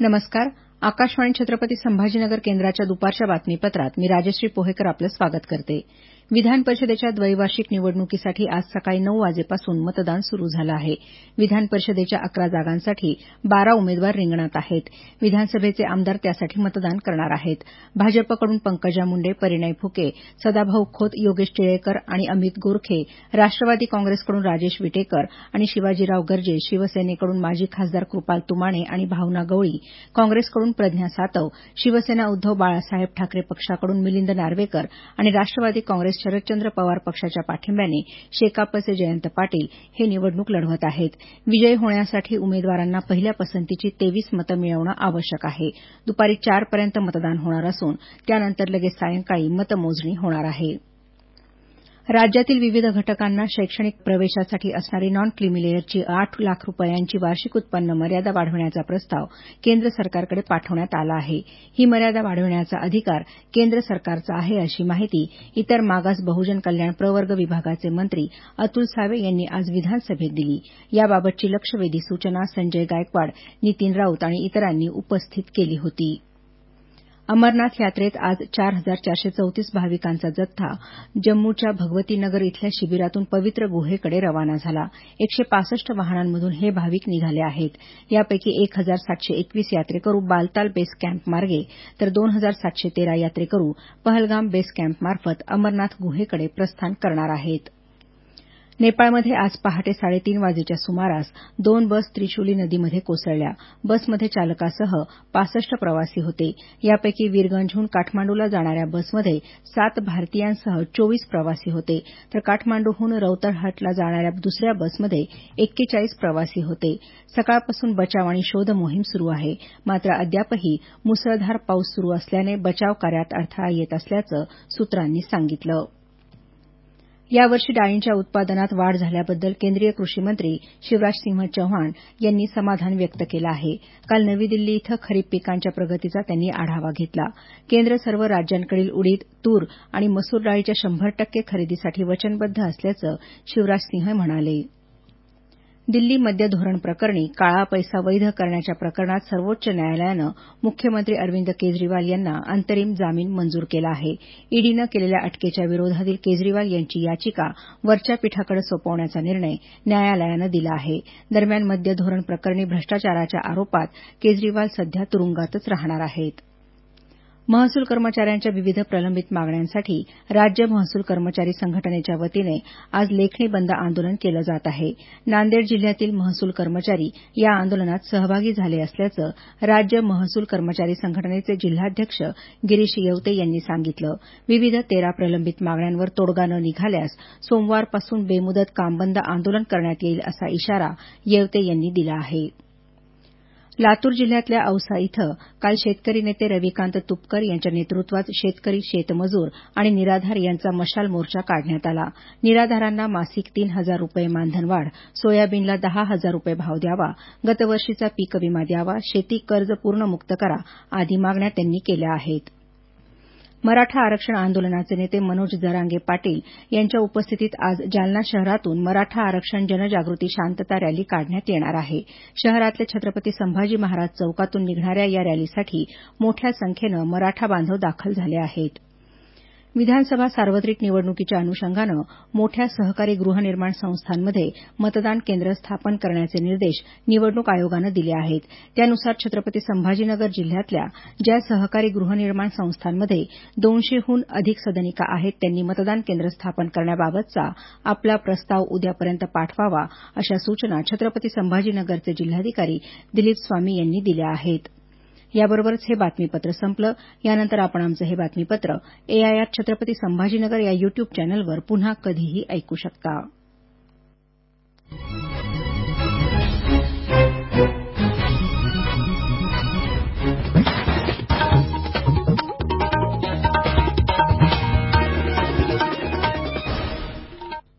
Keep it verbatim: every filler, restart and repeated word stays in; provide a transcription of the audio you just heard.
नमस्कार. आकाशवाणी छत्रपती संभाजीनगर केंद्राच्या दुपारच्या बातमीपत्रात मी राजश्री पोहेकर आपलं स्वागत करते. विधान परिषदेच्या द्वैवार्षिक निवडणुकीसाठी आज सकाळी नऊ वाजेपासून मतदान सुरू झालं आहे. विधान परिषदेच्या अकरा जागांसाठी बारा उमेदवार रिंगणात आहेत. विधानसभेचे आमदार त्यासाठी मतदान करणार आहेत. भाजपकडून पंकजा मुंडे, परिणय फुके, सदाभाऊ खोत, योगेश टिळेकर आणि अमित गोरखे, राष्ट्रवादी काँग्रेसकडून राजेश विटेकर आणि शिवाजीराव गर्जे, शिवसेनेकडून माजी खासदार कृपाल तुमाणे आणि भावना गवळी, काँग्रेसकडून प्रज्ञा सातव, शिवसेना उद्धव बाळासाहेब ठाकरे पक्षाकडून मिलिंद नार्वेकर आणि राष्ट्रवादी काँग्रेस शरदचंद्र पवार पक्षाच्या पाठिंब्याने शेकापचे जयंत पाटील हे निवडणूक लढवत आहेत. विजयी होण्यासाठी उमेदवारांना पहिल्या पसंतीची तेवीस मतं मिळवणं आवश्यक आहे. दुपारी चारपर्यंत मतदान होणार असून त्यानंतर लगेच सायंकाळी मतमोजणी होणार आहे. राज्यातील विविध घटकांना शैक्षणिक प्रवेशासाठी असणारी नॉन क्रिमीलेअरची आठ लाख रुपयांची वार्षिक उत्पन्न मर्यादा वाढवण्याचा प्रस्ताव केंद्र सरकारकडे पाठवण्यात आला आहे. ही मर्यादा वाढवण्याचा अधिकार केंद्र सरकारचा आहे, अशी माहिती इतर मागास बहुजन कल्याण प्रवर्ग विभागाचे मंत्री अतुल सावे यांनी आज विधानसभेत दिली. याबाबतची लक्षवेधी सूचना संजय गायकवाड, नितीन राऊत आणि इतरांनी उपस्थित केली होती. अमरनाथ यात्रेत आज चार हजार चारशे चौतीस भाविकांचा जत्था जम्मूच्या भगवती नगर इथल्या शिबिरातून पवित्र गुहेकडे रवाना झाला. एकशे पासष्ट वाहनांमधून हे भाविक निघाले आहेत. यापैकी एक हजार सातशे एकवीस यात्रेकरू बालताल बेस कॅम्प मार्गे तर दोन हजार सातशे तेरा यात्रेकरू पहलगाम बेस कॅम्पमार्फत अमरनाथ गुहेकडे प्रस्थान करणार आहेत. नेपाळमध्ये आज पहाटे साडेतीन वाजेच्या सुमारास दोन बस त्रिशुली नदीमध्ये कोसळल्या. बसमध्ये चालकासह पासष्ट प्रवासी होते. यापैकी वीरगंजहून काठमांडूला जाणाऱ्या बसमध्ये सात भारतीयांसह चोवीस प्रवासी होते, तर काठमांडूहून रौतरहाटला जाणाऱ्या दुसऱ्या बसमध्ये एक्केचाळीस प्रवासी होते. सकाळपासून बचाव आणि शोध मोहीम सुरू आहे. मात्र अद्यापही मुसळधार पाऊस सुरू असल्याने बचाव कार्यात अडथळा येत असल्याचं सूत्रांनी सांगितलं. यावर्षी डाळींच्या उत्पादनात वाढ झाल्याबद्दल केंद्रीय कृषी मंत्री शिवराजसिंह चौहान यांनी समाधान व्यक्त केलं आहे. काल नवी दिल्ली इथं खरीप पिकांच्या प्रगतीचा त्यांनी आढावा घेतला. केंद्र सर्व राज्यांकडील उडीद, तूर आणि मसूर डाळीच्या शंभर टक्के खरेदीसाठी वचनबद्ध असल्याचं शिवराजसिंह म्हणाले. दिल्ली मद्य धोरण प्रकरणी काळा पैसा वैध करण्याच्या प्रकरणात सर्वोच्च न्यायालयानं मुख्यमंत्री अरविंद केजरीवाल यांना अंतरिम जामीन मंजूर केला आहे. ईडीनं केलेल्या अटकेच्या विरोधातील केजरीवाल यांची याचिका वरच्या पीठाकडे सोपवण्याचा निर्णय न्यायालयानं दिला आहे. दरम्यान मद्य धोरण प्रकरणी भ्रष्टाचाराच्या आरोपात केजरीवाल सध्या तुरुंगातच राहणार आहेत. महसूल कर्मचाऱ्यांच्या विविध प्रलंबित मागण्यांसाठी राज्य महसूल कर्मचारी संघटनेच्या वतीने आज लेखणी बंद आंदोलन केलं जात आहे. नांदेड जिल्ह्यातील महसूल कर्मचारी या आंदोलनात सहभागी झाले असल्याचं राज्य महसूल कर्मचारी संघटनेचे जिल्हाध्यक्ष गिरीश येवते यांनी सांगितलं. विविध तेरा प्रलंबित मागण्यांवर तोडगा न निघाल्यास सोमवारपासून बेमुदत कामबंद आंदोलन करण्यात येईल असा इशारा येवते यांनी दिला आहे. लातूर जिल्ह्यातल्या औसा इथं काल शेतकरी नेते रविकांत तुपकर यांच्या नेतृत्वात शेतकरी, शेतमजूर आणि निराधार यांचा मशाल मोर्चा काढण्यात आला. निराधारांना मासिक तीन हजार रुपये मानधनवाढ, सोयाबीनला दहा हजार रुपये भाव द्यावा, गतवर्षीचा पीक विमा द्यावा, शेती कर्ज पूर्ण मुक्त करा आदी मागण्या त्यांनी केल्या आहेत. मराठा आरक्षण आंदोलनाचे नेते मनोज जरांगे पाटील यांच्या उपस्थितीत आज जालना शहरातून मराठा आरक्षण जनजागृती शांतता रॅली काढण्यात येणार आहे. शहरातल्या छत्रपती संभाजी महाराज चौकातून निघणाऱ्या या रॅलीसाठी मोठ्या संख्येनं मराठा बांधव दाखल झाले आहेत. विधानसभा सार्वत्रिक निवडणुकीच्या अनुषंगानं मोठ्या सहकारी गृहनिर्माण संस्थांमध्ये मतदान केंद्र स्थापन करण्याचे निर्देश निवडणूक आयोगानं दिले आहेत. त्यानुसार छत्रपती संभाजीनगर जिल्ह्यातल्या ज्या सहकारी गृहनिर्माण संस्थांमध्ये दोनशेहून अधिक सदनिका आहेत त्यांनी मतदान केंद्र स्थापन करण्याबाबतचा आपला प्रस्ताव उद्यापर्यंत पाठवावा, अशा सूचना छत्रपती संभाजीनगरचे जिल्हाधिकारी दिलीप स्वामी यांनी दिल्या आहेत. याबरोबरच हे बातमीपत्र संपलं. यानंतर आपण आमचं हे बातमीपत्र एआयआर छत्रपती संभाजीनगर या युट्यूब चॅनलवर पुन्हा कधीही ऐकू शकता.